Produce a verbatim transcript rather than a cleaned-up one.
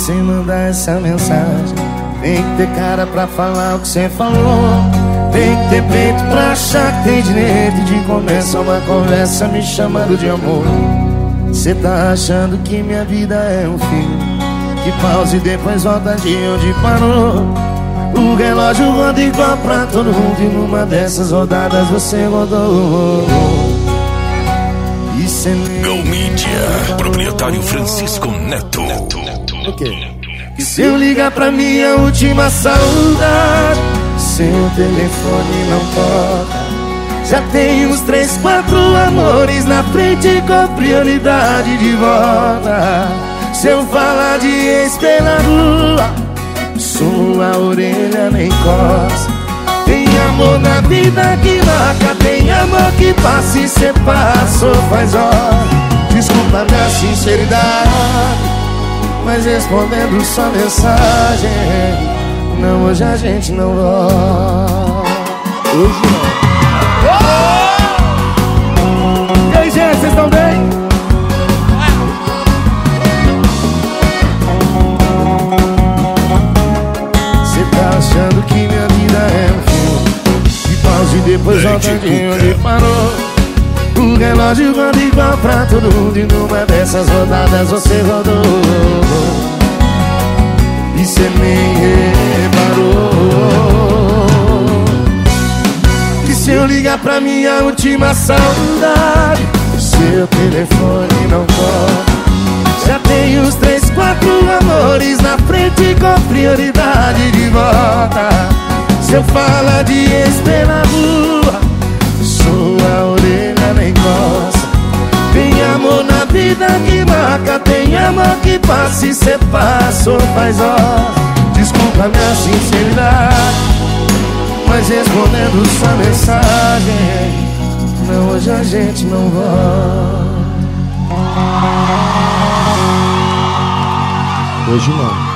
sem mandar essa mensagem. Tem que ter cara pra falar o que cê falou. Tem que ter peito pra achar que tem direito de começar uma conversa me chamando de amor. Cê tá achando que minha vida é um filme que pausa e depois volta de onde parou. O relógio roda igual pra todo mundo e numa dessas rodadas você rodou. E cê nem Go Mídia, proprietário Francisco Neto. O quê? Que se eu ligar pra minha última saudade, seu telefone não toca. Já tem uns três, quatro amores na frente com prioridade de volta. Se eu falar de ex pela rua, sua orelha nem coça. Tem amor na vida que marca, tem amor que passa e cê passou faz hora. Desculpa minha sinceridade, mas respondendo sua mensagem, não, hoje a gente não volta. Hoje não. E aí, gente, vocês estão bem? Cê tá achando que minha vida é um filme que pausa e depois volta de onde parou. O relógio roda igual pra todo mundo e numa dessas rodadas você rodou. E cê nem reparou que se eu ligar pra minha última saudade, seu telefone não toca. Já tem uns três, quatro amores na frente com prioridade de volta. Se eu falar de ex pela rua, sua orelha nem coça. Tem amor na vida que marca, tem amor que passa e cê passou faz hora. Desculpa minha sinceridade, mas respondendo sua mensagem, não, hoje a gente não volta. Hoje não.